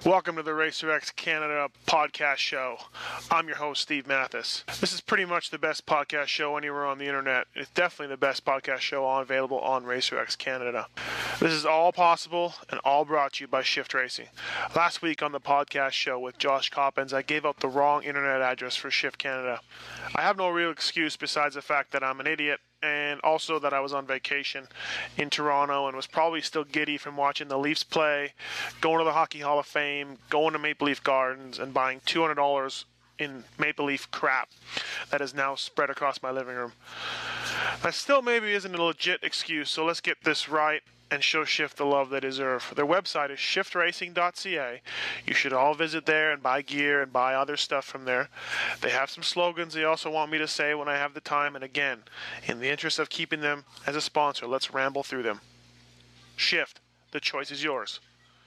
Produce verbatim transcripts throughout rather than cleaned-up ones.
Welcome to the RacerX Canada podcast show. I'm your host, Steve Mathis. This is pretty much the best podcast show anywhere on the internet. It's definitely the best podcast show available on RacerX Canada. This is all possible and all brought to you by Shift Racing. Last week on the podcast show with Josh Coppens, I gave out the wrong internet address for Shift Canada. I have no real excuse besides the fact that I'm an idiot, and also that I was on vacation in Toronto and was probably still giddy from watching the Leafs play, going to the Hockey Hall of Fame, going to Maple Leaf Gardens, and buying two hundred dollars in Maple Leaf crap that is now spread across my living room. That still maybe isn't a legit excuse, so let's get this right and show Shift the love they deserve. Their website is shift racing dot c a. You should all visit there and buy gear and buy other stuff from there. They have some slogans they also want me to say when I have the time, and again, in the interest of keeping them as a sponsor, let's ramble through them. Shift, the choice is yours.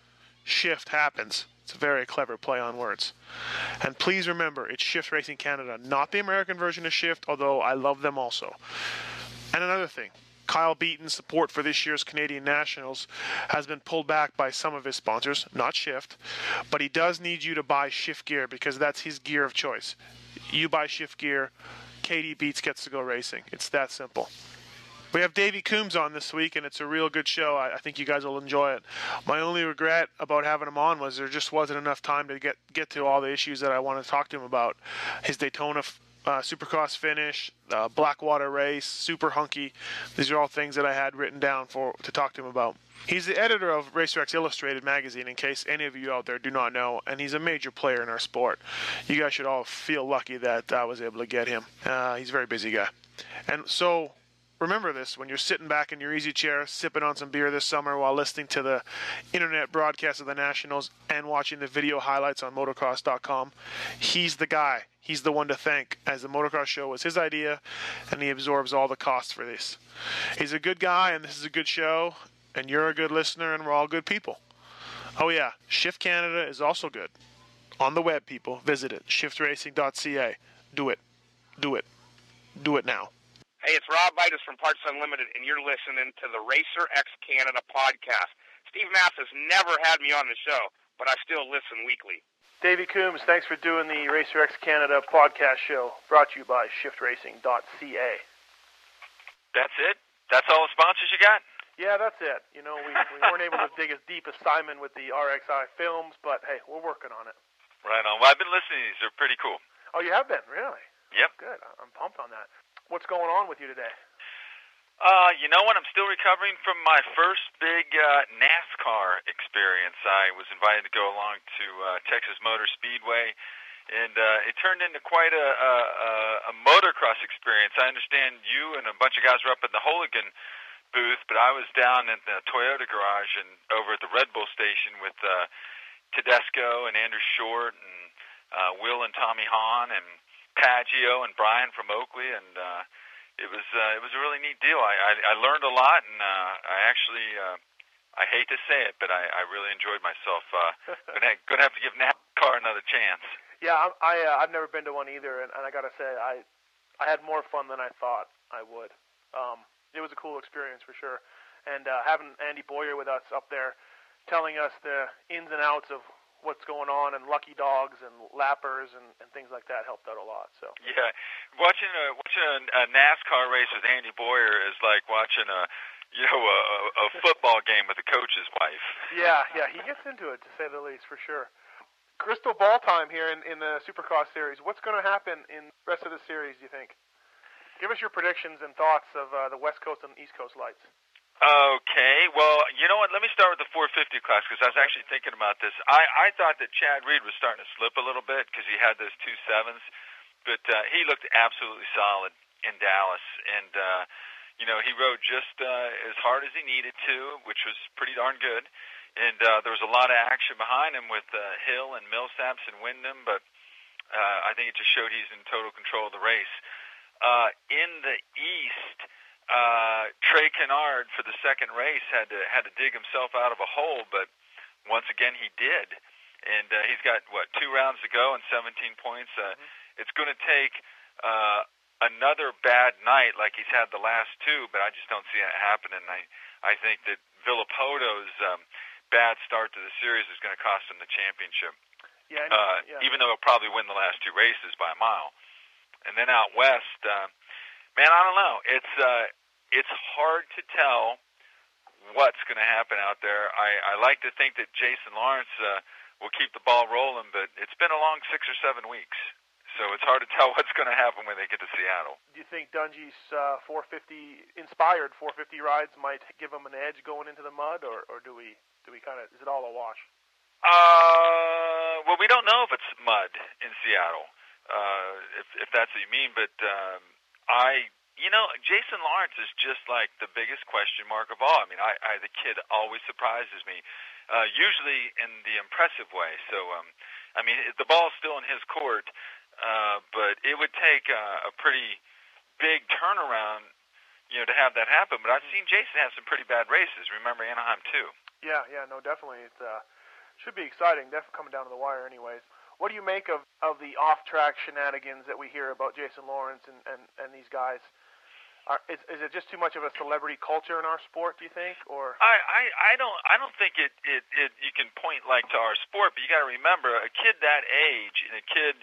Shift happens. It's a very clever play on words. And please remember, it's Shift Racing Canada, not the American version of Shift, although I love them also. And another thing, Kyle Beaton's support for this year's Canadian Nationals has been pulled back by some of his sponsors, not Shift, but he does need you to buy Shift gear because that's his gear of choice. You buy Shift gear, Katie Beats gets to go racing. It's that simple. We have Davey Coombs on this week, and it's a real good show. I, I think you guys will enjoy it. My only regret about having him on was there just wasn't enough time to get, get to all the issues that I want to talk to him about. His Daytona Uh, Supercross finish, uh, Blackwater race, Super Hunky. These are all things that I had written down for to talk to him about. He's the editor of RacerX Illustrated magazine, in case any of you out there do not know, and he's a major player in our sport. You guys should all feel lucky that I was able to get him. Uh, he's a very busy guy. And so remember this, when you're sitting back in your easy chair, sipping on some beer this summer while listening to the internet broadcast of the Nationals and watching the video highlights on motocross dot com, he's the guy. He's the one to thank, as the motocross show was his idea, and he absorbs all the costs for this. He's a good guy, and this is a good show, and you're a good listener, and we're all good people. Oh yeah, Shift Canada is also good. On the web, people, visit it, shift racing dot c a. Do it. Do it. Do it now. Hey, it's Rob Vitus from Parts Unlimited, and you're listening to the RacerX Canada podcast. Steve Mathis never had me on the show, but I still listen weekly. Davey Coombs, thanks for doing the RacerX Canada podcast show, brought to you by shift racing dot c a. That's it? That's all the sponsors you got? Yeah, that's it. You know, we, we weren't able to dig as deep as Simon with the R X I films, but hey, we're working on it. Right on. Well, I've been listening to these. They're pretty cool. Oh, you have been? Really? Yep. Good. I'm pumped on that. What's going on with you today? Uh, you know what? I'm still recovering from my first big uh, NASCAR experience. I was invited to go along to uh, Texas Motor Speedway, and uh, it turned into quite a, a, a motocross experience. I understand you and a bunch of guys were up at the Hooligan booth, but I was down in the Toyota garage and over at the Red Bull station with uh, Tedesco and Andrew Short and uh, Will and Tommy Hahn and Paggio and Brian from Oakley, and uh, it was uh, it was a really neat deal. I, I, I learned a lot, and uh, I actually uh, I hate to say it, but I, I really enjoyed myself. Uh, gonna gonna have to give NASCAR another chance. Yeah, I, I uh, I've never been to one either, and, and I gotta say I I had more fun than I thought I would. Um, it was a cool experience for sure, and uh, having Andy Boyer with us up there, telling us the ins and outs of what's going on, and lucky dogs and lappers and, and things like that helped out a lot. So yeah, watching a watching a, a NASCAR race with Andy Boyer is like watching a you know a, a football game with a coach's wife. Yeah, yeah, he gets into it, to say the least, for sure. Crystal ball time here in, in the Supercross series. What's going to happen in the rest of the series, do you think? Give us your predictions and thoughts of uh, the West Coast and East Coast lights. Okay, well, you know what? Let me start with the four fifty class because I was actually thinking about this. I, I thought that Chad Reed was starting to slip a little bit because he had those two sevens, but uh, he looked absolutely solid in Dallas, and uh, you know he rode just uh, as hard as he needed to, which was pretty darn good. And uh, there was a lot of action behind him with uh, Hill and Millsaps and Wyndham, but uh, I think it just showed he's in total control of the race. Uh, in the East. Uh, Trey Kennard for the second race had to had to dig himself out of a hole, but once again he did, and uh, he's got what two rounds to go and seventeen points. Uh, mm-hmm. It's going to take uh, another bad night like he's had the last two, but I just don't see it happening. I I think that Villopoto's um, bad start to the series is going to cost them the championship. Yeah, uh, yeah. Even though he'll probably win the last two races by a mile. And then out west, uh, man, I don't know. It's uh, it's hard to tell what's going to happen out there. I, I like to think that Jason Lawrence uh, will keep the ball rolling, but it's been a long six or seven weeks. So it's hard to tell what's going to happen when they get to Seattle. Do you think Dungey's uh, four fifty inspired four fifty rides might give him an edge going into the mud, or, or do we do we kind of is it all a wash? Uh, well, we don't know if it's mud in Seattle, uh, if if that's what you mean. But um, I, you know, Jason Lawrence is just like the biggest question mark of all. I mean, I, I the kid always surprises me, uh, usually in the impressive way. So, um, I mean, the ball's still in his court, uh, but it would take uh, a pretty big turnaround, you know, to have that happen. But I've seen Jason have some pretty bad races. Remember Anaheim too? Yeah, yeah, no, definitely. It's uh. Should be exciting, definitely coming down to the wire anyways. What do you make of, of the off-track shenanigans that we hear about Jason Lawrence and, and, and these guys? Are, is, is it just too much of a celebrity culture in our sport, do you think? Or I, I, I don't I don't think it, it, it you can point like to our sport, but you got to remember, a kid that age and a kid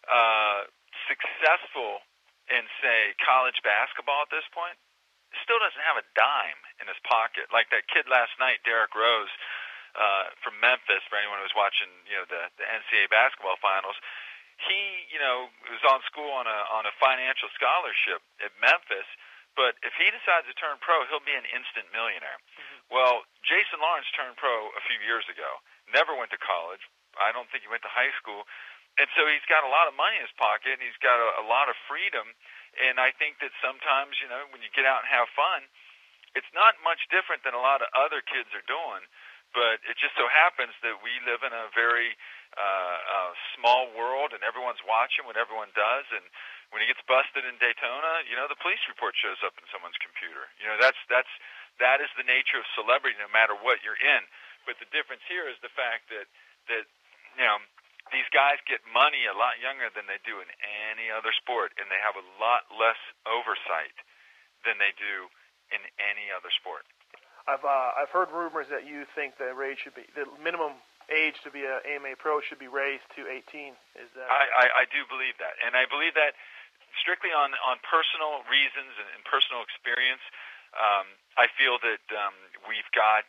uh, successful in, say, college basketball at this point still doesn't have a dime in his pocket. Like that kid last night, Derrick Rose, Uh, from Memphis, for anyone who was watching, you know, the, the N C double A basketball finals, he, you know, was on school on a on a financial scholarship at Memphis. But if he decides to turn pro, he'll be an instant millionaire. Mm-hmm. Well, Jason Lawrence turned pro a few years ago. Never went to college. I don't think he went to high school. And so he's got a lot of money in his pocket, and he's got a, a lot of freedom. And I think that sometimes, you know, when you get out and have fun, it's not much different than a lot of other kids are doing. But it just so happens that we live in a very uh, uh, small world, and everyone's watching what everyone does. And when he gets busted in Daytona, you know, the police report shows up in someone's computer. You know, that's that's that is the nature of celebrity, no matter what you're in. But the difference here is the fact that that you know these guys get money a lot younger than they do in any other sport, and they have a lot less oversight than they do in any other sport. I've uh, I've heard rumors that you think the age should be the minimum age to be a A M A pro should be raised to eighteen. Is that? I, I, I do believe that, and I believe that strictly on, on personal reasons and, and personal experience. Um, I feel that um, we've got.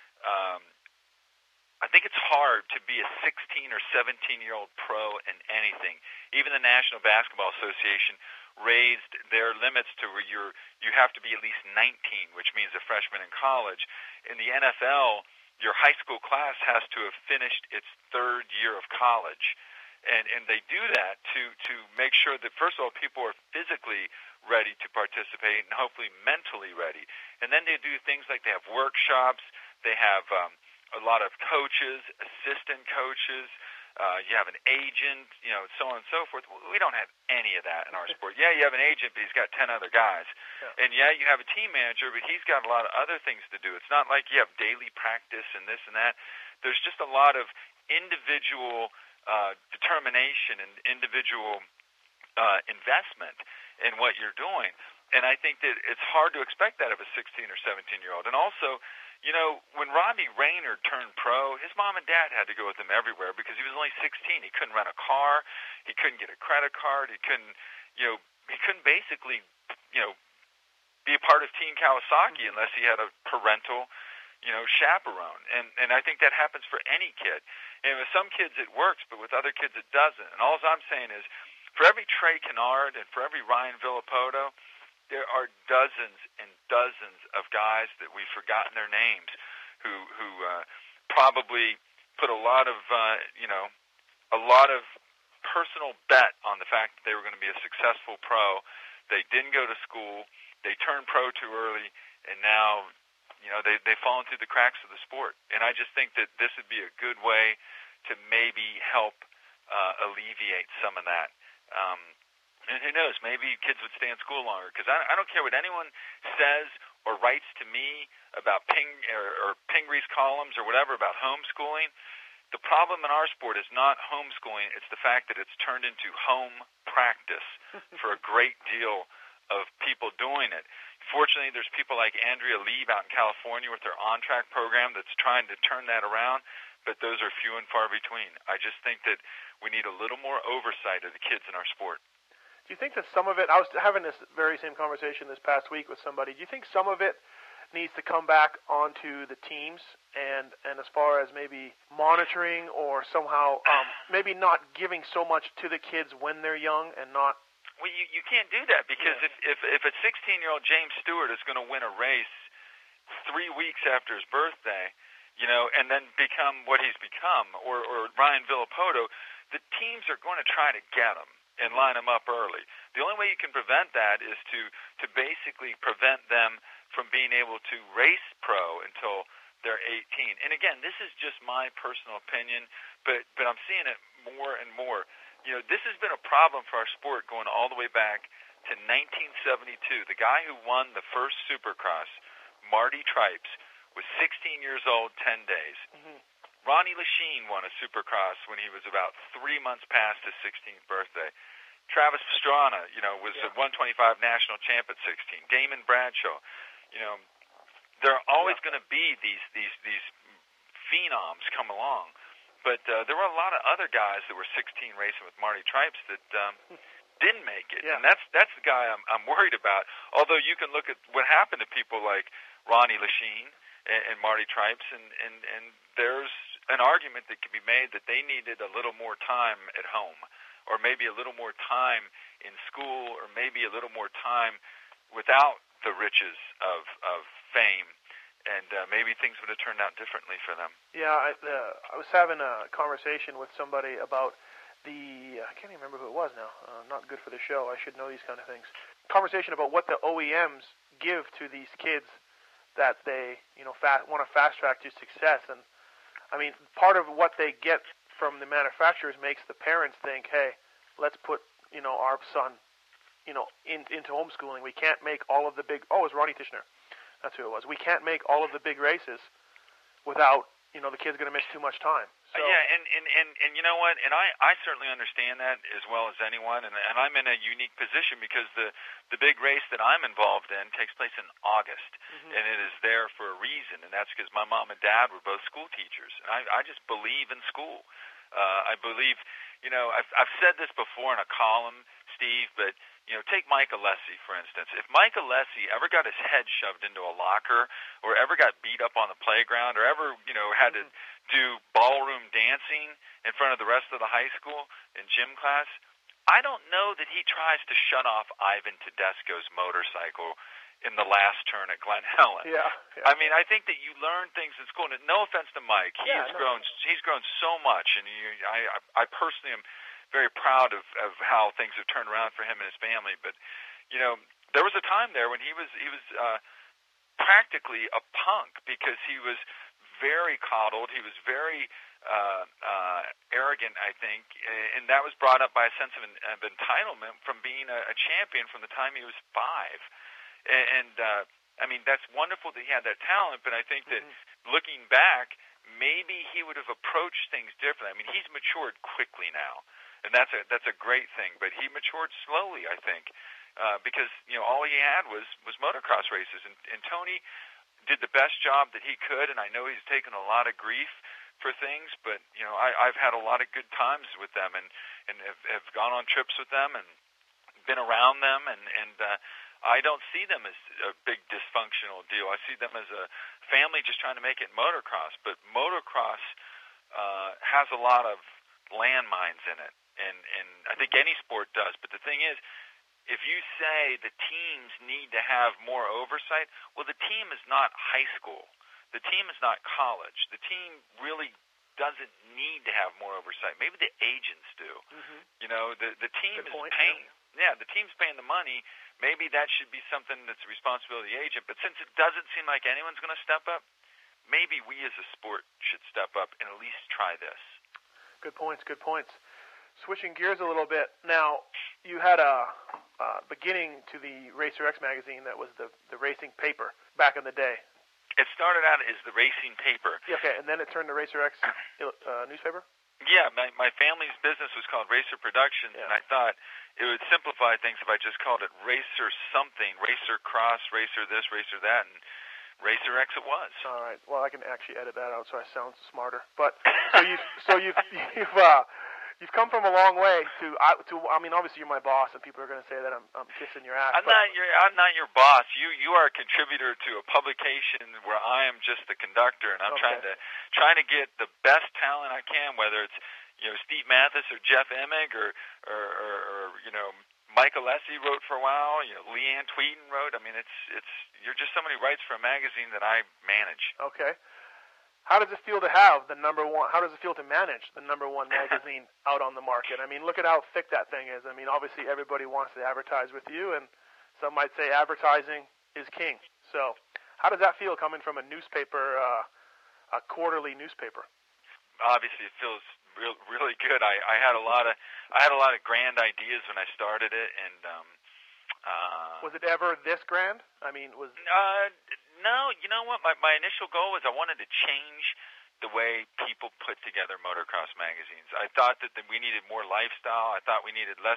Um, I think it's hard to be a sixteen or seventeen year old pro in anything. Even the National Basketball Association raised their limits to where you're you have to be at least nineteen, which means a freshman in college. In the N F L, your high school class has to have finished its third year of college, and and they do that to to make sure that, first of all, people are physically ready to participate and hopefully mentally ready. And then they do things like they have workshops, they have um, a lot of coaches, assistant coaches. Uh, you have an agent, you know, so on and so forth. We don't have any of that in our sport. Yeah, you have an agent, but he's got ten other guys. Yeah. And yeah, you have a team manager, but he's got a lot of other things to do. It's not like you have daily practice and this and that. There's just a lot of individual uh, determination and individual uh, investment in what you're doing. And I think that it's hard to expect that of a sixteen or seventeen-year-old. And also, you know, when Robbie Rayner turned pro, his mom and dad had to go with him everywhere because he was only sixteen. He couldn't rent a car. He couldn't get a credit card. He couldn't, you know, he couldn't basically, you know, be a part of Team Kawasaki mm-hmm. unless he had a parental, you know, chaperone. And and I think that happens for any kid. And with some kids it works, but with other kids it doesn't. And all I'm saying is, for every Trey Kennard and for every Ryan Villapoto, there are dozens and dozens of guys that we've forgotten their names who who uh, probably put a lot of, uh, you know, a lot of personal bet on the fact that they were going to be a successful pro. They didn't go to school. They turned pro too early, and now, you know, they, they've fallen through the cracks of the sport. And I just think that this would be a good way to maybe help uh, alleviate some of that. Um, And who knows, maybe kids would stay in school longer. Because I, I don't care what anyone says or writes to me about Ping or, or Pingree's columns or whatever about homeschooling. The problem in our sport is not homeschooling. It's the fact that it's turned into home practice for a great deal of people doing it. Fortunately, there's people like Andrea Lieb out in California with their on-track program that's trying to turn that around, but those are few and far between. I just think that we need a little more oversight of the kids in our sport. Do you think that some of it, I was having this very same conversation this past week with somebody, do you think some of it needs to come back onto the teams and, and as far as maybe monitoring or somehow um, maybe not giving so much to the kids when they're young and not... Well, you, you can't do that because yeah. if, if, if a sixteen-year-old James Stewart is going to win a race three weeks after his birthday, you know, and then become what he's become, or, or Ryan Villapoto, the teams are going to try to get him and line them up early. The only way you can prevent that is to, to basically prevent them from being able to race pro until they're eighteen. And again, this is just my personal opinion, but, but I'm seeing it more and more. You know, this has been a problem for our sport going all the way back to nineteen seventy-two. The guy who won the first Supercross, Marty Tripes, was sixteen years old, ten days. Mm-hmm. Ronnie Lachine won a Supercross when he was about three months past his sixteenth birthday. Travis Pastrana, you know, was yeah. a one twenty-five national champ at sixteen. Damon Bradshaw, you know, there are always yeah. going to be these these these phenoms come along. But uh, there were a lot of other guys that were sixteen racing with Marty Tripes that um, didn't make it, yeah. and that's that's the guy I'm I'm worried about. Although you can look at what happened to people like Ronnie Lachine and, and Marty Tripes, and, and and there's an argument that can be made that they needed a little more time at home, or maybe a little more time in school, or maybe a little more time without the riches of of fame. And uh, maybe things would have turned out differently for them. Yeah, I, uh, I was having a conversation with somebody about the, I can't even remember who it was now, uh, not good for the show, I should know these kind of things. Conversation about what the O E Ms give to these kids that they, you know, fast, want to fast track to success. And, I mean, part of what they get from the manufacturers makes the parents think, hey, let's put, you know, our son, you know, in, into homeschooling. We can't make all of the big, oh, it was Ronnie Tishner. That's who it was. We can't make all of the big races without, you know, the kid's going to miss too much time. So. Uh, yeah, and, and, and, and you know what? And I, I certainly understand that as well as anyone. And, and I'm in a unique position because the, the big race that I'm involved in takes place in August. Mm-hmm. And it is there for a reason. And that's because my mom and dad were both school teachers. And I, I just believe in school. Uh, I believe, you know, I've, I've said this before in a column, Steve, but... You know, take Mike Alessi, for instance. If Mike Alessi ever got his head shoved into a locker or ever got beat up on the playground or ever, you know, had to do ballroom dancing in front of the rest of the high school in gym class, I don't know that he tries to shut off Ivan Tedesco's motorcycle in the last turn at Glen Helen. Yeah, yeah. I mean, I think that you learn things in school. And no offense to Mike. He's yeah, no. grown he's grown so much, and he, I, I personally am very proud of, of how things have turned around for him and his family. But, you know, there was a time there when he was he was uh, practically a punk because he was very coddled. He was very uh, uh, arrogant, I think, and that was brought up by a sense of, of entitlement from being a, a champion from the time he was five. And, and uh, I mean, that's wonderful that he had that talent, but I think that mm-hmm. looking back, maybe he would have approached things differently. I mean, he's matured quickly now. And that's a that's a great thing. But he matured slowly, I think, uh, because you know all he had was, was motocross races. And, and Tony did the best job that he could. And I know he's taken a lot of grief for things, but you know I, I've had a lot of good times with them, and and have, have gone on trips with them, and been around them, and and uh, I don't see them as a big dysfunctional deal. I see them as a family just trying to make it motocross. But motocross uh, has a lot of landmines in it. And and I think any sport does. But the thing is, if you say the teams need to have more oversight, well, the team is not high school. The team is not college. The team really doesn't need to have more oversight. Maybe the agents do. Mm-hmm. You know, the the team Good is point, paying. Yeah. yeah, the team's paying the money. Maybe that should be something that's the responsibility of the agent. But since it doesn't seem like anyone's going to step up, maybe we as a sport should step up and at least try this. Good points. Good points. Switching gears a little bit, now you had a uh, beginning to the Racer X magazine that was the, the racing paper back in the day. It started out as the racing paper. Yeah, okay, and then it turned to Racer X uh, newspaper? Yeah, my my family's business was called Racer Productions, yeah. and I thought it would simplify things if I just called it Racer something, Racer Cross, Racer this, Racer that, and Racer X it was. All right. Well, I can actually edit that out so I sound smarter. But so you so you've you've uh, you've come from a long way to I to I mean obviously you're my boss and people are going to say that I'm I'm kissing your ass. I'm but, not your I'm not your boss. You you are a contributor to a publication where I am just the conductor, and I'm okay. trying to trying to get the best talent I can, whether it's you know Steve Matthes or Jeff Emig or or, or, or you know. Michael Lessie wrote for a while. You know, Leanne Tweeden wrote. I mean, it's it's you're just somebody who writes for a magazine that I manage. Okay. How does it feel to have the number one? How does it feel to manage the number one magazine out on the market? I mean, look at how thick that thing is. I mean, obviously everybody wants to advertise with you, and some might say advertising is king. So, how does that feel coming from a newspaper, uh, a quarterly newspaper? Obviously, it feels real, really good. I, I had a lot of I had a lot of grand ideas when I started it, and um, uh, was it ever this grand? I mean, was uh, no. You know what? My my initial goal was I wanted to change the way people put together motocross magazines. I thought that, that we needed more lifestyle. I thought we needed less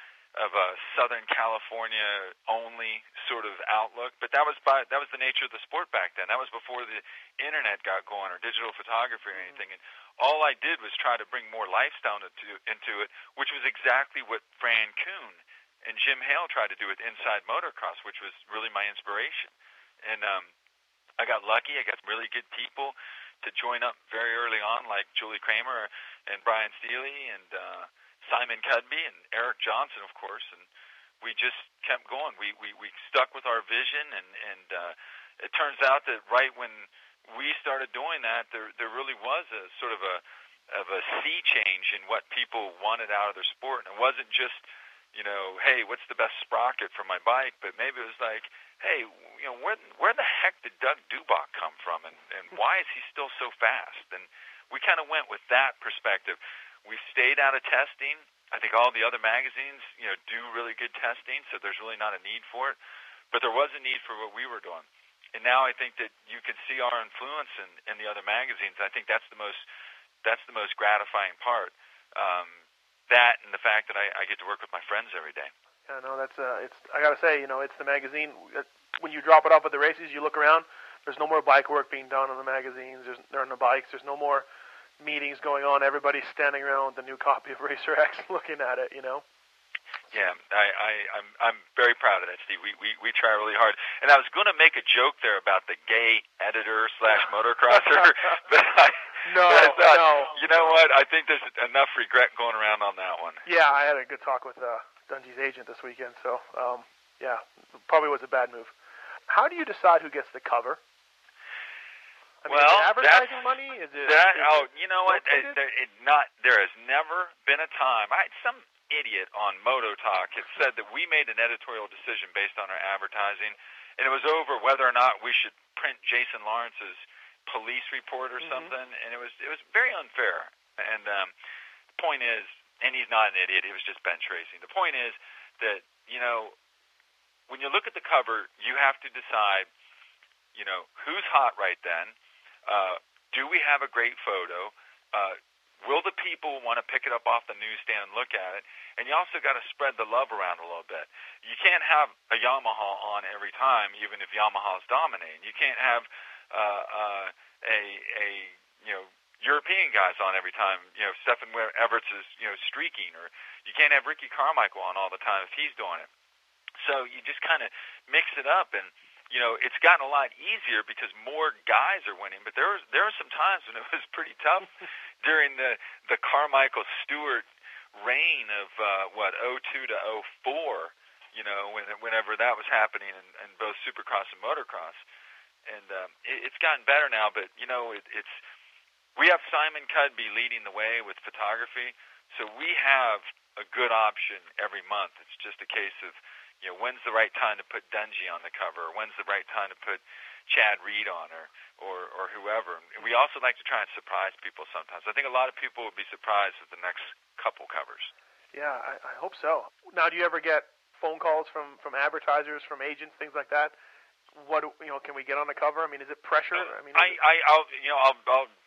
of a Southern California only sort of outlook, but that was by that was the nature of the sport back then. That was before the internet got going or digital photography or anything. And all I did was try to bring more lifestyle into into it, which was exactly what Fran Kuhn and Jim Hale tried to do with Inside Motocross, which was really my inspiration. And um, I got lucky. I got really good people to join up very early on, like Julie Kramer and Brian Steely and uh, Simon Cudby and Eric Johnson, of course, and we just kept going. We we, we stuck with our vision, and and uh, it turns out that right when we started doing that, there there really was a sort of a of a sea change in what people wanted out of their sport, and it wasn't just you know, hey, what's the best sprocket for my bike, but maybe it was like, hey, you know, where where the heck did Doug Dubach come from, and and why is he still so fast? And we kind of went with that perspective. We stayed out of testing. I think all the other magazines, you know, do really good testing, so there's really not a need for it. But there was a need for what we were doing. And now I think that you can see our influence in, in the other magazines. I think that's the most that's the most gratifying part. Um, that and the fact that I, I get to work with my friends every day. Yeah, no, that's uh, it's. I gotta say, you know, it's the magazine. When you drop it off at the races, you look around. There's no more bike work being done on the magazines. There's there are no bikes. There's no more meetings going on. Everybody's standing around with a new copy of Racer X, looking at it. You know. Yeah, I, I, I'm I'm very proud of that, Steve. We we, we try really hard. And I was going to make a joke there about the gay editor slash motocrosser, but I, no, but I thought, no. You know no. what? I think there's enough regret going around on that one. Yeah, I had a good talk with uh, Dungey's agent this weekend, so um, yeah, probably was a bad move. How do you decide who gets the cover? I mean, well, is it advertising money? Is it? That, is oh, it you know what? It, it, it not there has never been a time. I some idiot on Moto Talk had said that we made an editorial decision based on our advertising, and it was over whether or not we should print Jason Lawrence's police report or mm-hmm. something, and it was it was very unfair. And um, the point is, and he's not an idiot; he was just bench racing. The point is that you know when you look at the cover, you have to decide, you know, who's hot right then. Uh, do we have a great photo? Uh, Will the people want to pick it up off the newsstand and look at it? And you also got to spread the love around a little bit. You can't have a Yamaha on every time, even if Yamaha's dominating. You can't have uh, uh, a a you know European guys on every time. You know, Stefan Everts is you know streaking, or you can't have Ricky Carmichael on all the time if he's doing it. So you just kind of mix it up, and you know, it's gotten a lot easier because more guys are winning, but there was there were some times when it was pretty tough during the the Carmichael Stewart reign of uh, what oh two to oh four, you know, when whenever that was happening in, in both Supercross and Motocross, and um, it, it's gotten better now. But you know, it, it's we have Simon Cudby leading the way with photography, so we have a good option every month. It's just a case of, you know, when's the right time to put Dungey on the cover, or when's the right time to put Chad Reed on, or, or, or whoever. And we also like to try and surprise people sometimes. I think a lot of people would be surprised with the next couple covers. Yeah, I, I hope so. Now, do you ever get phone calls from, from advertisers, from agents, things like that? What, you know, can we get on the cover? I mean, is it pressure? I mean, I, I, I'll, you know, I'll, I'll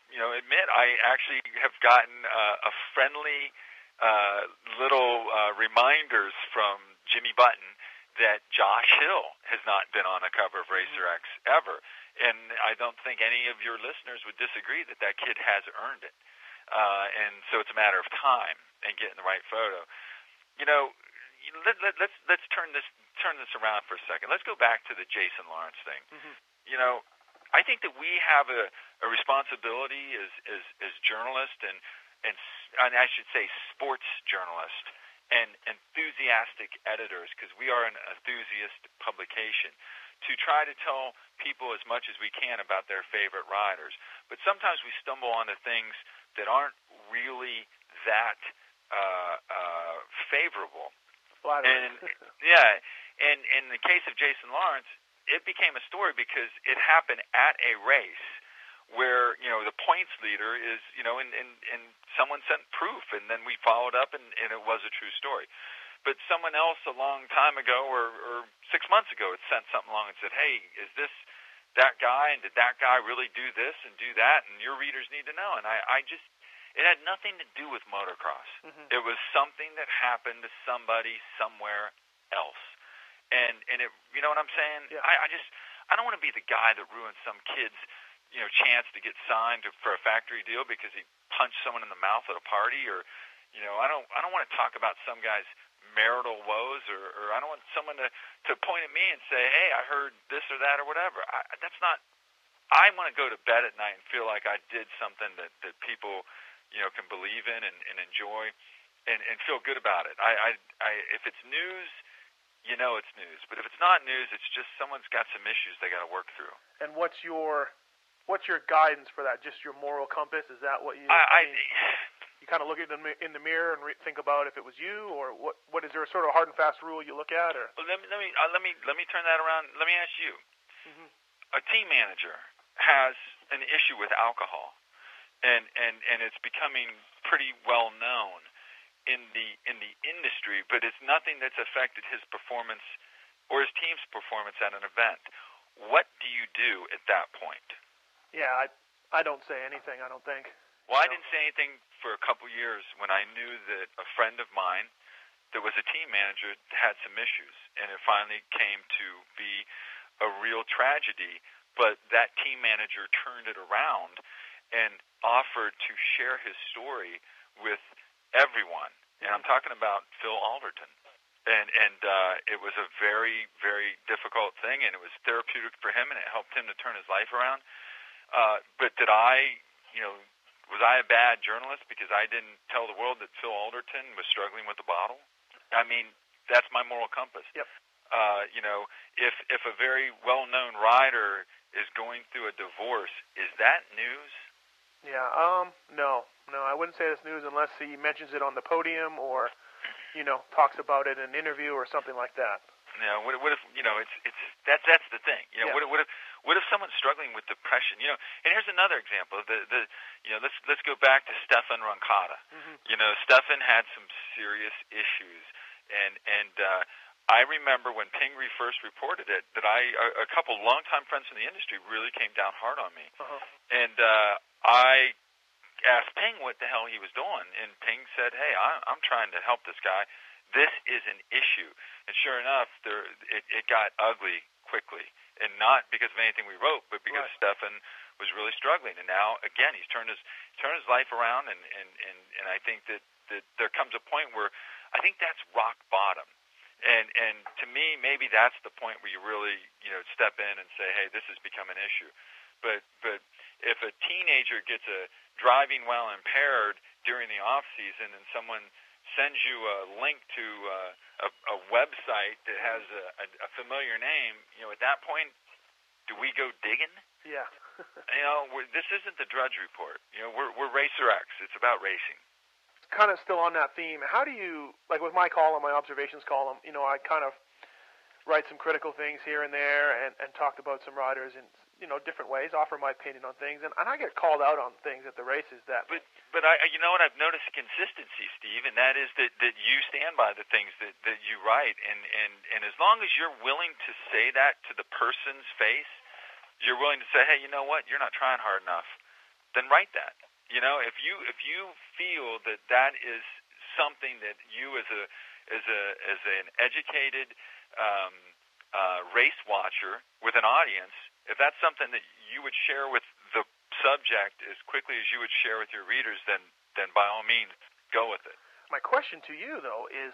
you know, admit I actually have gotten uh, a friendly uh, little uh, reminders from Jimmy Button that Josh Hill has not been on a cover of Racer X ever. And I don't think any of your listeners would disagree that that kid has earned it. Uh, and so it's a matter of time and getting the right photo. You know, let, let, let's let's turn this turn this around for a second. Let's go back to the Jason Lawrence thing. Mm-hmm. You know, I think that we have a, a responsibility as, as as journalists and, and and I should say sports journalists and enthusiastic editors, because we are an enthusiast publication, to try to tell people as much as we can about their favorite riders. But sometimes we stumble onto things that aren't really that uh, uh, favorable. And yeah, and in the case of Jason Lawrence, it became a story because it happened at a race where, you know, the points leader is, you know, and, and, and someone sent proof, and then we followed up, and, and it was a true story. But someone else a long time ago, or, or six months ago, had sent something along and said, hey, is this that guy, and did that guy really do this and do that, and your readers need to know. And I, I just, it had nothing to do with motocross. Mm-hmm. It was something that happened to somebody somewhere else. And, and it, you know what I'm saying? Yeah. I, I just, I don't want to be the guy that ruins some kid's, you know, chance to get signed to, for a factory deal because he punched someone in the mouth at a party, or, you know, I don't, I don't want to talk about some guy's marital woes, or, or I don't want someone to, to point at me and say, hey, I heard this or that or whatever. I, that's not, I want to go to bed at night and feel like I did something that, that people, you know, can believe in and, and enjoy and, and feel good about it. I, I, I, if it's news, you know it's news. But if it's not news, it's just someone's got some issues they got to work through. And what's your what's your guidance for that? Just your moral compass? Is that what you? I, I, mean, I you kind of look at it in the mirror and re- think about if it was you, or what? What is there a sort of hard and fast rule you look at, or? Well, let me let me uh, let me let me turn that around. Let me ask you. Mm-hmm. A team manager has an issue with alcohol, and and and it's becoming pretty well known in the in the industry, but it's nothing that's affected his performance or his team's performance at an event. What do you do at that point? Yeah, I I don't say anything, I don't think. Well, I didn't say anything for a couple years when I knew that a friend of mine that was a team manager had some issues, and it finally came to be a real tragedy, but that team manager turned it around and offered to share his story with everyone, and I'm talking about Phil Alderton, and and uh, it was a very, very difficult thing, and it was therapeutic for him, and it helped him to turn his life around. Uh, but did I, you know, was I a bad journalist because I didn't tell the world that Phil Alderton was struggling with the bottle? I mean, that's my moral compass. Yep. Uh, you know, if if a very well-known rider is going through a divorce, is that news? Yeah. Um. No. No, I wouldn't say it's news unless he mentions it on the podium or, you know, talks about it in an interview or something like that. Yeah. What, what if you know? It's it's that's that's the thing. You know. Yeah. What, what if what if someone's struggling with depression? You know. And here's another example. The the you know let's let's go back to Stefan Roncada. Mm-hmm. You know, Stefan had some serious issues, and and uh, I remember when Pingree first reported it that I a, a couple longtime friends in the industry really came down hard on me, uh-huh. and uh, I asked Ping what the hell he was doing, and Ping said, hey, I, I'm trying to help this guy. This is an issue. And sure enough, there, it, it got ugly quickly, and not because of anything we wrote, but because right. Stefan was really struggling. And now, again, he's turned his turned his life around, and, and, and, and I think that, that there comes a point where I think that's rock bottom. And and to me, maybe that's the point where you really, you know, step in and say, hey, this has become an issue. But but if a teenager gets a driving while impaired during the off season, and someone sends you a link to uh, a, a website that has a, a, a familiar name, you know, at that point, do we go digging? Yeah. you know, we're, this isn't the Drudge Report. You know, we're we're Racer X. It's about racing. Kind of still on that theme. How do you, like with my column, my observations column, you know, I kind of write some critical things here and there, and, and talked about some riders in, you know, different ways, offer my opinion on things, and, and I get called out on things at the races that... But, but I, you know what, I've noticed a consistency, Steve, and that is that, that you stand by the things that, that you write, and, and, and as long as you're willing to say that to the person's face, you're willing to say, hey, you know what, you're not trying hard enough. then write that. You know, if you if you feel that that is something that you as a as a as an educated um, uh, race watcher with an audience, if that's something that you would share with the subject as quickly as you would share with your readers, then then by all means go with it. My question to you though is,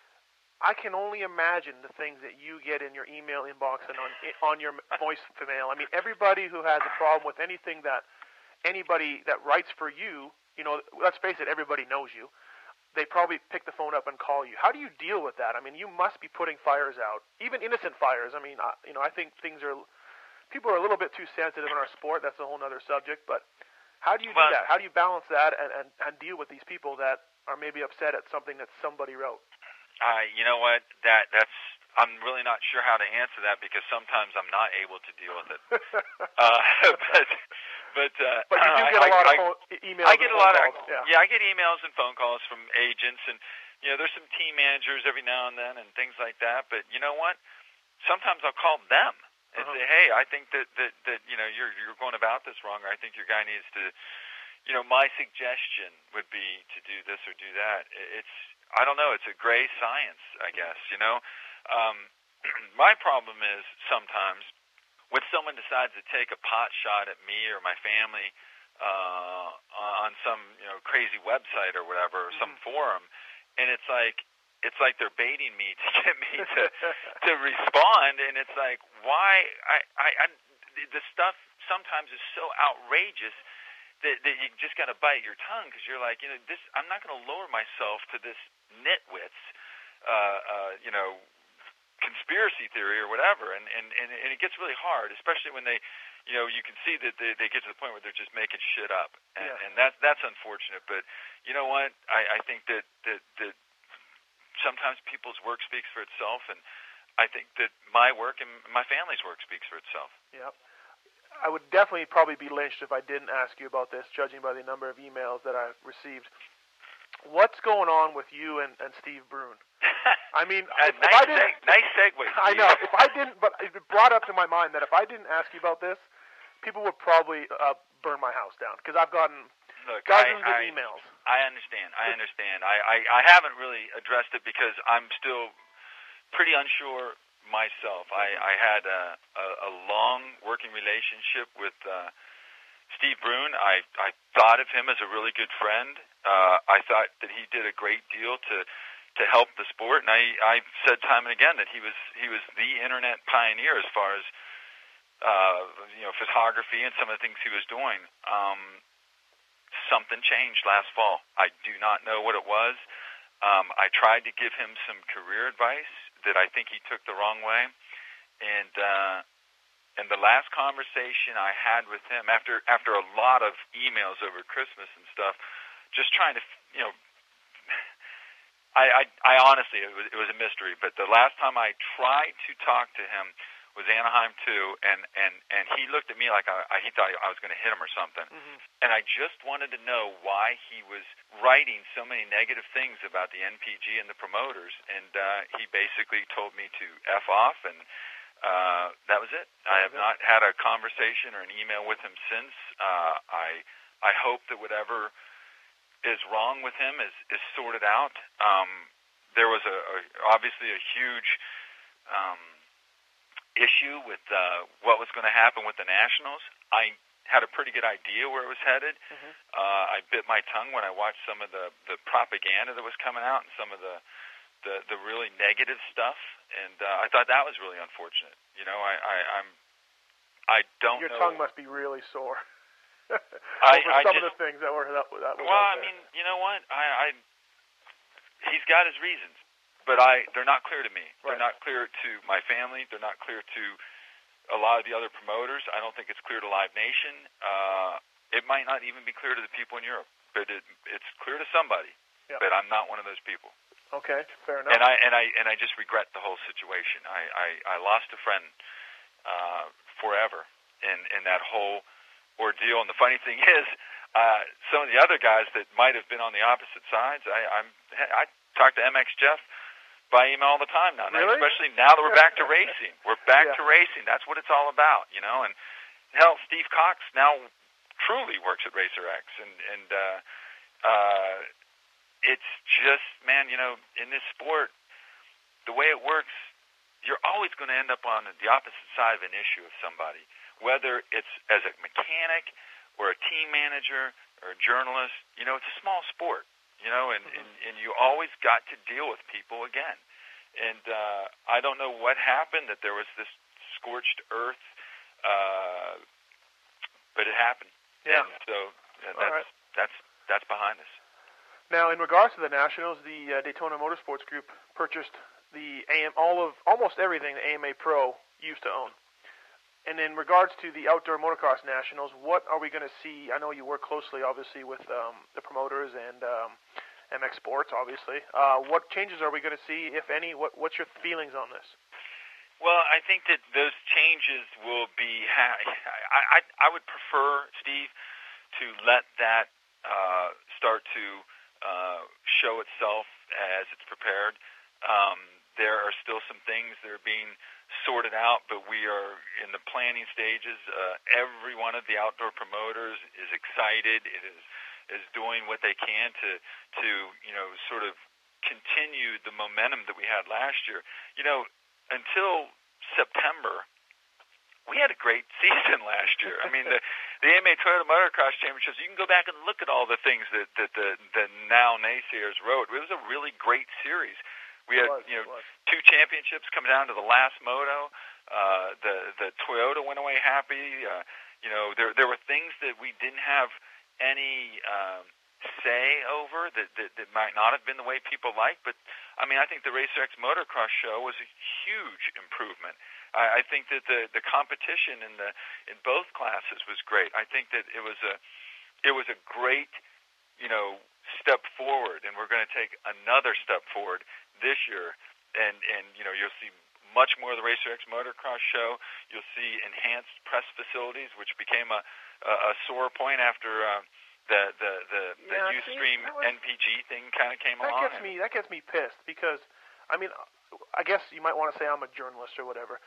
I can only imagine the things that you get in your email inbox and on on your voicemail. I mean, everybody who has a problem with anything that anybody that writes for you, you know, let's face it, everybody knows you. They probably pick the phone up and call you. How do you deal with that? I mean, you must be putting fires out, even innocent fires. I mean, I, you know, I think things are, people are a little bit too sensitive in our sport. That's a whole other subject. But how do you do well, that? How do you balance that and, and, and deal with these people that are maybe upset at something that somebody wrote? Uh, you know what? That that's. I'm really not sure how to answer that because sometimes I'm not able to deal with it. uh, but. But, uh, but you do get I, a lot I, of phone, emails. I get and a phone lot calls. of yeah. yeah. I get emails and phone calls from agents, and you know, there's some team managers every now and then, and things like that. But you know what? Sometimes I'll call them and uh-huh. say, "Hey, I think that, that that you know you're you're going about this wrong, or I think your guy needs to, you know, my suggestion would be to do this or do that." It's I don't know. It's a gray science, I guess. You know, um, my problem is sometimes when someone decides to take a pot shot at me or my family uh, on some you know crazy website or whatever, or some mm-hmm. forum, and it's like it's like they're baiting me to get me to to respond, and it's like why I, I, I the stuff sometimes is so outrageous that, that you just got to bite your tongue because you're like you know this I'm not going to lower myself to this nitwits uh, uh, you know. conspiracy theory or whatever, and, and, and, and it gets really hard, especially when they, you know, you can see that they, they get to the point where they're just making shit up, and, yeah. and that, that's unfortunate, but you know what, I, I think that, that, that sometimes people's work speaks for itself, and I think that my work and my family's work speaks for itself. Yeah. I would definitely probably be lynched if I didn't ask you about this, judging by the number of emails that I've received. What's going on with you and, and Steve Brune? I mean, if, nice, if I didn't, seg- nice segue. I know. If I didn't, but it brought up to my mind that if I didn't ask you about this, people would probably uh, burn my house down because I've gotten Look, dozens I, of I, emails. I understand. I understand. I, I, I haven't really addressed it because I'm still pretty unsure myself. Mm-hmm. I, I had a, a, a long working relationship with uh, Steve Brune. I, I thought of him as a really good friend. Uh, I thought that he did a great deal to to help the sport, and I, I said time and again that he was he was the internet pioneer as far as uh, you know photography and some of the things he was doing. Um, something changed last fall. I do not know what it was. Um, I tried to give him some career advice that I think he took the wrong way, and uh, and the last conversation I had with him after after a lot of emails over Christmas and stuff, just trying to you know. I, I, I honestly, it was, it was a mystery, but the last time I tried to talk to him was Anaheim two, and, and, and he looked at me like I, I, he thought I was going to hit him or something. Mm-hmm. And I just wanted to know why he was writing so many negative things about the N P G and the promoters, and uh, he basically told me to F off, and uh, that was it. I have not had a conversation or an email with him since. Uh, I I hope that whatever is wrong with him is, is sorted out. Um, there was a, a obviously a huge um, issue with uh, what was going to happen with the Nationals. I had a pretty good idea where it was headed. Mm-hmm. Uh, I bit my tongue when I watched some of the, the propaganda that was coming out and some of the the, the really negative stuff, and uh, I thought that was really unfortunate. You know, I, I I'm I don't. Your know. tongue must be really sore. I, Over I some just, of the things that were that, that was well, out there. I mean, you know what? I, I he's got his reasons, but I they're not clear to me. Right. They're not clear to my family. They're not clear to a lot of the other promoters. I don't think it's clear to Live Nation. Uh, it might not even be clear to the people in Europe, but it, it's clear to somebody. Yep. But I'm not one of those people. Okay, fair enough. And I and I and I just regret the whole situation. I I, I lost a friend uh, forever in in that whole ordeal. And the funny thing is, uh, some of the other guys that might have been on the opposite sides, I, I'm, I talk to M X Jeff by email all the time now, really? Especially now that we're back to racing. We're back yeah. to racing. That's what it's all about, you know. And hell, Steve Cox now truly works at Racer X, and and uh, uh, it's just, man, you know, in this sport, the way it works, you're always going to end up on the opposite side of an issue of somebody, whether it's as a mechanic or a team manager or a journalist. You know, it's a small sport, you know, and, mm-hmm. and, and you always got to deal with people again. And uh, I don't know what happened, that there was this scorched earth, uh, but it happened. Yeah. And so uh, that's, right. that's, that's behind us. Now, in regards to the Nationals, the uh, Daytona Motorsports Group purchased the A M, all of almost everything the A M A Pro used to own. And in regards to the Outdoor Motocross Nationals, what are we going to see? I know you work closely, obviously, with um, the promoters and um, M X Sports, obviously. Uh, what changes are we going to see, if any? What, what's your feelings on this? Well, I think that those changes will be. Ha- I, I I would prefer, Steve, to let that uh, start to uh, show itself as it's prepared. Um, there are still some things that are being sorted out, but we are in the planning stages. Uh, every one of the outdoor promoters is excited. It is is doing what they can to to you know sort of continue the momentum that we had last year. You know, until September, we had a great season last year. I mean, the the A M A Toyota Motocross Championships, you can go back and look at all the things that, that the, the now naysayers wrote. It was a really great series. We had, was, you know, two championships coming down to the last moto. Uh, the the Toyota went away happy. Uh, you know, there there were things that we didn't have any um, say over that, that that might not have been the way people liked. But I mean, I think the Racer X Motocross show was a huge improvement. I, I think that the the competition in the in both classes was great. I think that it was a it was a great, you know, step forward, and we're going to take another step forward this year, and, and you know, you'll see much more of the Racer X Motocross show. You'll see enhanced press facilities, which became a, a, a sore point after uh, the the the, the yeah, Ustream was, N P G thing kind of came that along. Gets me, that gets me pissed because, I mean, I guess you might want to say I'm a journalist or whatever.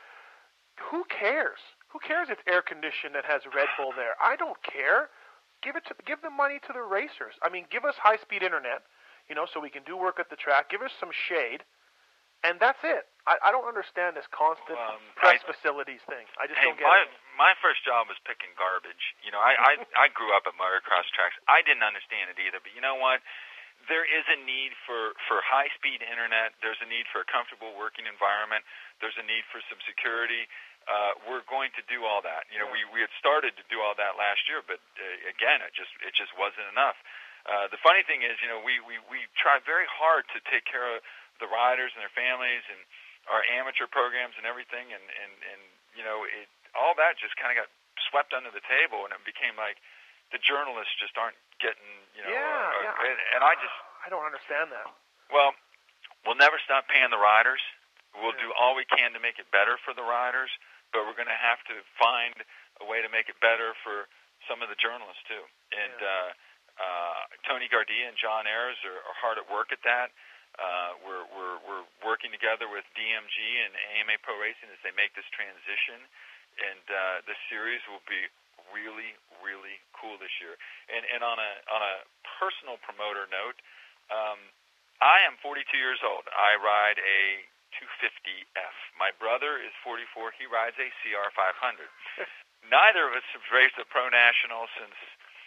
Who cares? Who cares if it's air conditioned that has Red Bull there? I don't care. Give it to give the money to the racers. I mean, give us high speed internet. You know, so we can do work at the track. Give us some shade, and that's it. I, I don't understand this constant um, press I, facilities thing. I just hey, don't get my, it. My first job was picking garbage. You know, I, I, I grew up at motocross tracks. I didn't understand it either, but you know what? There is a need for, for high-speed internet. There's a need for a comfortable working environment. There's a need for some security. Uh, we're going to do all that. You know, yeah. we, we had started to do all that last year, but uh, again, it just it just wasn't enough. Uh, the funny thing is, you know, we, we, we try very hard to take care of the riders and their families and our amateur programs and everything, and, and, and you know, it, all that just kind of got swept under the table, and it became like the journalists just aren't getting, you know, yeah, uh, yeah. And, and I just... I don't understand that. Well, we'll never stop paying the riders. We'll yeah. do all we can to make it better for the riders, but we're going to have to find a way to make it better for some of the journalists, too. And, yeah. uh, Uh, Tony Gardia and John Ayers are, are hard at work at that. Uh, we're, we're, we're working together with D M G and A M A Pro Racing as they make this transition, and uh, the series will be really, really cool this year. And, and on a on a personal promoter note, um, I am forty-two years old. I ride a two fifty F. My brother is forty-four. He rides a C R five hundred. Neither of us have raced a Pro National since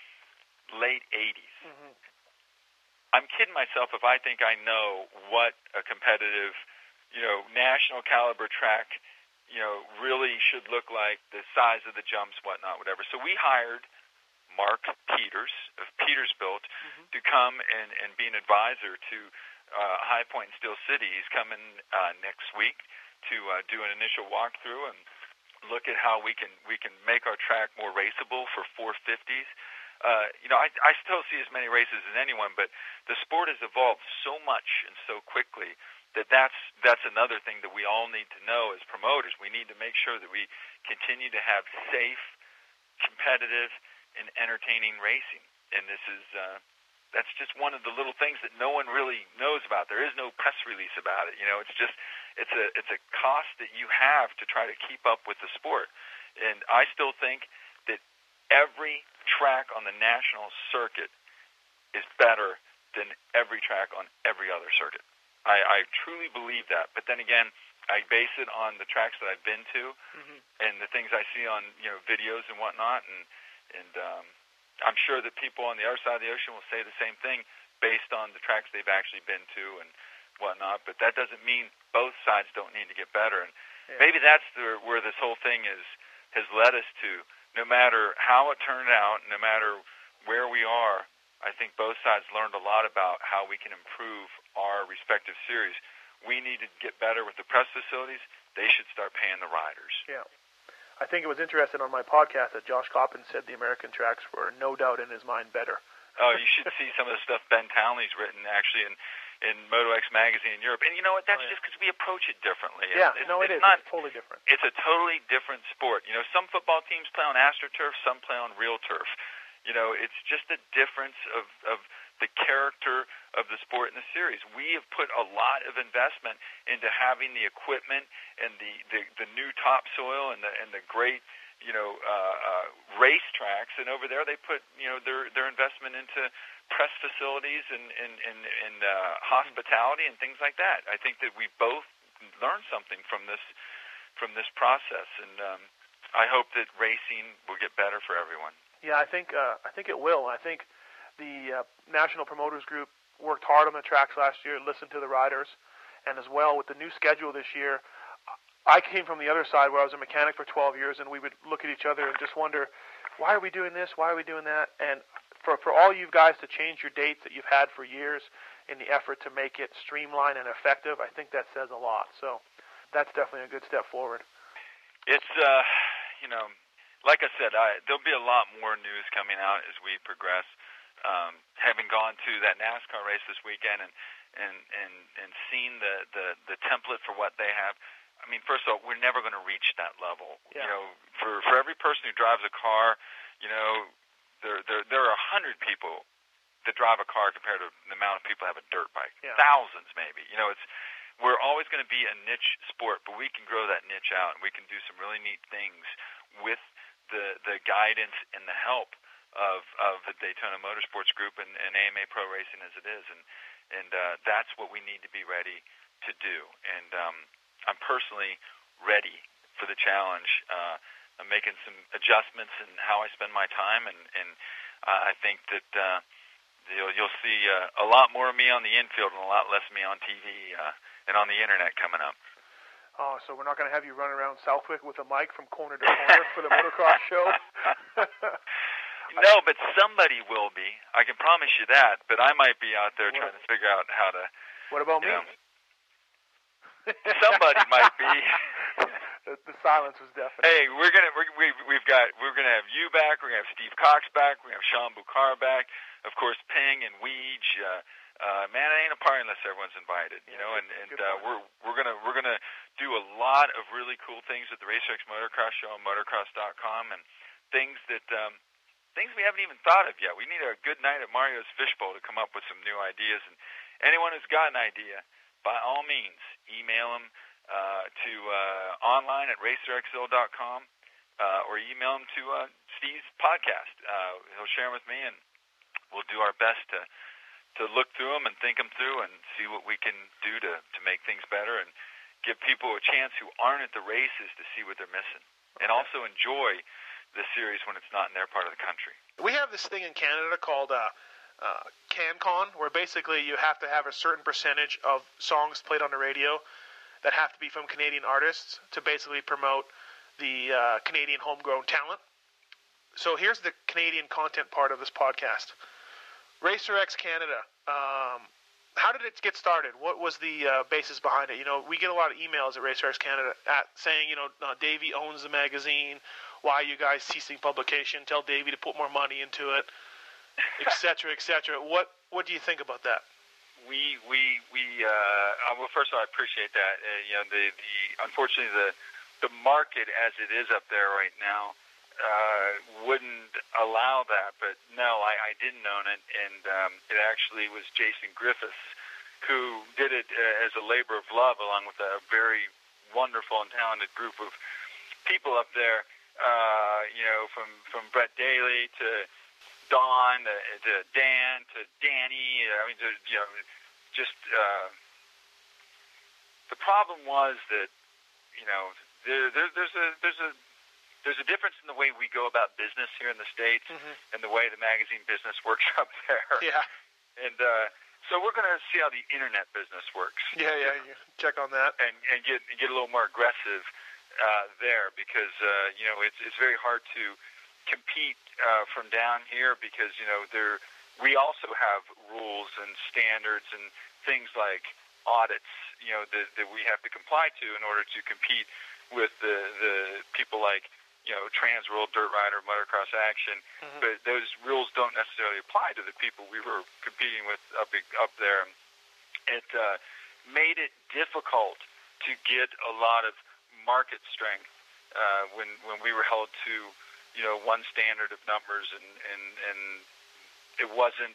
late eighties. Mm-hmm. I'm kidding myself if I think I know what a competitive, you know, national caliber track, you know, really should look like, the size of the jumps, whatnot, whatever. So we hired Mark Peters of Peterbilt mm-hmm. to come and, and be an advisor to uh, High Point and Steel City. He's coming uh, next week to uh, do an initial walkthrough and look at how we can we can make our track more raceable for four fifties. Uh, you know, I, I still see as many races as anyone, but the sport has evolved so much and so quickly that that's, that's another thing that we all need to know as promoters. We need to make sure that we continue to have safe, competitive, and entertaining racing. And this is, uh, that's just one of the little things that no one really knows about. There is no press release about it. You know, it's just, it's a, it's a cost that you have to try to keep up with the sport. And I still think that every track on the national circuit is better than every track on every other circuit. I, I truly believe that. But then again, I base it on the tracks that I've been to mm-hmm. and the things I see on, you know, videos and whatnot. And, and um, I'm sure that people on the other side of the ocean will say the same thing based on the tracks they've actually been to and whatnot. But that doesn't mean both sides don't need to get better. And yeah. maybe that's the, where this whole thing is has led us to. No matter how it turned out, no matter where we are, I think both sides learned a lot about how we can improve our respective series. We need to get better with the press facilities. They should start paying the riders. Yeah. I think it was interesting on my podcast that Josh Coppin said the American tracks were no doubt in his mind better. Oh, you should see some of the stuff Ben Townley's written actually in, in MotoX magazine in Europe. And you know what? That's oh, yeah. just because we approach it differently. Yeah, it's, no, it's, it it's is. Not, it's totally different. It's a totally different sport. You know, some football teams play on AstroTurf, some play on real turf. You know, it's just a difference of, of the character of the sport in the series. We have put a lot of investment into having the equipment and the, the, the new topsoil and the and the great, you know, uh, uh, race tracks. And over there, they put, you know, their their investment into press facilities and and and, and uh, hospitality and things like that. I think that we both learned something from this from this process, and um, I hope that racing will get better for everyone. Yeah, I think uh, I think it will. I think the uh, National Promoters Group worked hard on the tracks last year, listened to the riders, and as well with the new schedule this year. I came from the other side where I was a mechanic for twelve years, and we would look at each other and just wonder, why are we doing this? Why are we doing that? And for for all you guys to change your dates that you've had for years in the effort to make it streamlined and effective, I think that says a lot. So that's definitely a good step forward. It's, uh, you know, like I said, I, there'll be a lot more news coming out as we progress. Um, having gone to that NASCAR race this weekend and and and, and seen the, the, the template for what they have, I mean, first of all, we're never going to reach that level. Yeah. You know, for for every person who drives a car, you know, there there there are a hundred people that drive a car compared to the amount of people who have a dirt bike. Yeah. Thousands, maybe. You know, it's we're always going to be a niche sport, but we can grow that niche out, and we can do some really neat things with the the guidance and the help of of the Daytona Motorsports Group and, and A M A Pro Racing as it is, and and uh, that's what we need to be ready to do. And um, I'm personally ready for the challenge. Uh, I'm making some adjustments in how I spend my time, and and uh, I think that uh, you'll you'll see uh, a lot more of me on the infield and a lot less of me on T V uh, and on the internet coming up. Oh, so we're not going to have you run around Southwick with a mic from corner to corner for the motocross show? No, but somebody will be. I can promise you that. But I might be out there what? trying to figure out how to. What about me? Know, somebody might be. the, the silence was deafening. Hey, we're gonna we're, we we've got we're gonna have you back. We're gonna have Steve Cox back. We're gonna have Sean Bucar back. Of course, Ping and Weege. Uh, uh, man, it ain't a party unless everyone's invited. You yeah, know, and and uh, we're we're gonna we're gonna do a lot of really cool things at the RacerX Motocross Show on motocross dot com and things that. Um, Things we haven't even thought of yet. We need a good night at Mario's Fishbowl to come up with some new ideas. And anyone who's got an idea, by all means, email them uh, to uh, online at racer x l dot com uh, or email them to uh, Steve's podcast. Uh, he'll share them with me, and we'll do our best to to look through them and think them through and see what we can do to, to make things better and give people a chance who aren't at the races to see what they're missing. And also enjoy the series when it's not in their part of the country. We have this thing in Canada called uh, uh, CanCon, where basically you have to have a certain percentage of songs played on the radio that have to be from Canadian artists to basically promote the uh, Canadian homegrown talent. So here's the Canadian content part of this podcast. RacerX Canada. Um, how did it get started? What was the uh, basis behind it? You know, we get a lot of emails at RacerX Canada at saying, you know, uh, Davey owns the magazine. Why are you guys ceasing publication? Tell Davey to put more money into it, et cetera, et cetera. What What do you think about that? We we we. Uh, well, first of all, I appreciate that. Uh, you know, the the unfortunately the the market as it is up there right now uh, wouldn't allow that. But no, I, I didn't own it, and um, it actually was Jason Griffiths who did it uh, as a labor of love, along with a very wonderful and talented group of people up there. uh, you know, from, from Brett Daly to Don to, to Dan to Danny. I mean, to, you know, just uh, the problem was that, you know, there, there, there's a there's a there's a difference in the way we go about business here in the States mm-hmm. and the way the magazine business works up there. Yeah. And uh, so we're going to see how the internet business works. Yeah, yeah, you check on that. And, and get get a little more aggressive uh, there because, uh, you know, it's it's very hard to compete uh, from down here because, you know, there we also have rules and standards and things like audits, you know, that, that we have to comply to in order to compete with the, the people like, you know, Trans World, Dirt Rider, Motocross Action, mm-hmm. but those rules don't necessarily apply to the people we were competing with up up there. It uh, made it difficult to get a lot of market strength uh, when when we were held to, you know, one standard of numbers, and and, and it wasn't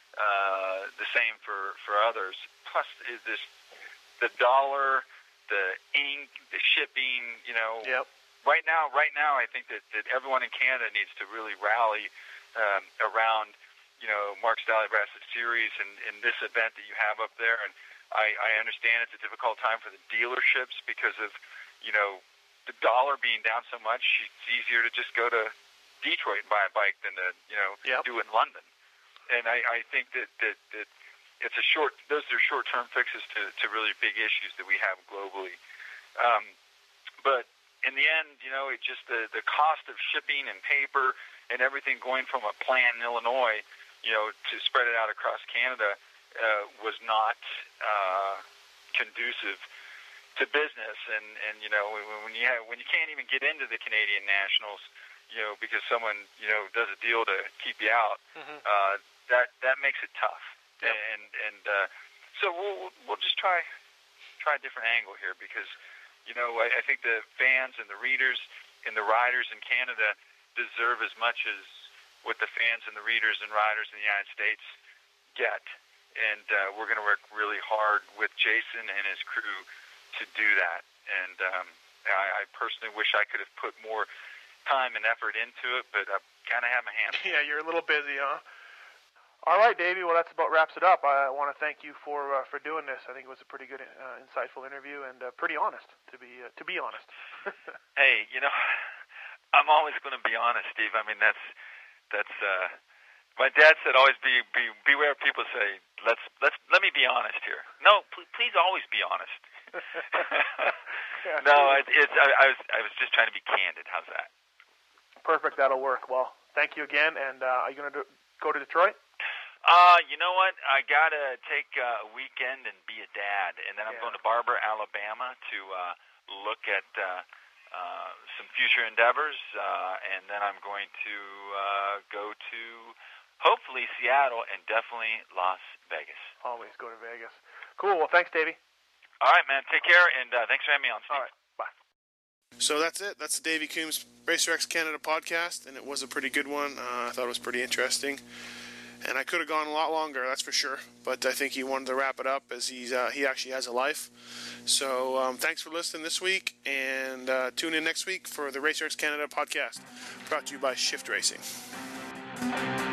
uh, the same for, for others. Plus, is this the dollar, the ink, the shipping, you know. Yep. Right now, right now, I think that, that everyone in Canada needs to really rally um, around, you know, Mark Stallibras's series and, and this event that you have up there. And I, I understand it's a difficult time for the dealerships because of, you know, the dollar being down so much. It's easier to just go to Detroit and buy a bike than to, you know, yep. do it in London. And I, I think that, that, that it's a short; those are short-term fixes to, to really big issues that we have globally. Um, but in the end, you know, it just the, the cost of shipping and paper and everything going from a plant in Illinois, you know, to spread it out across Canada uh, was not uh, conducive to business. And, and you know, when you have, when you can't even get into the Canadian Nationals, you know, because someone, you know, does a deal to keep you out, mm-hmm. uh, that that makes it tough. Yep. And and uh, so we'll we'll just try try a different angle here because. You know, I, I think the fans and the readers and the riders in Canada deserve as much as what the fans and the readers and riders in the United States get. And uh, we're going to work really hard with Jason and his crew to do that. And um, I, I personally wish I could have put more time and effort into it, but I kind of have my hands. Yeah, you're a little busy, huh? All right, Davey. Well, that's about wraps it up. I want to thank you for uh, for doing this. I think it was a pretty good, uh, insightful interview and uh, pretty honest, to be uh, to be honest. Hey, you know, I'm always going to be honest, Steve. I mean, that's that's. Uh, my dad said, always be, be beware of people say, let's let's let me be honest here. No, please, please always be honest. Yeah, no, it, it's I, I was I was just trying to be candid. How's that? Perfect. That'll work. Well, thank you again. And uh, are you going to go to Detroit? Uh, you know what? I gotta take uh, a weekend and be a dad, and then I'm yeah. going to Barber, Alabama, to uh, look at uh, uh, some future endeavors, uh, and then I'm going to uh, go to hopefully Seattle and definitely Las Vegas. Always go to Vegas. Cool. Well, thanks, Davey. All right, man. Take care, and uh, thanks for having me on, Steve. All right. Bye. So that's it. That's the Davey Coombs RacerX Canada podcast, and it was a pretty good one. Uh, I thought it was pretty interesting. And I could have gone a lot longer, that's for sure. But I think he wanted to wrap it up as he's uh, he actually has a life. So um, thanks for listening this week, and uh, tune in next week for the RacerX Canada podcast, brought to you by Shift Racing.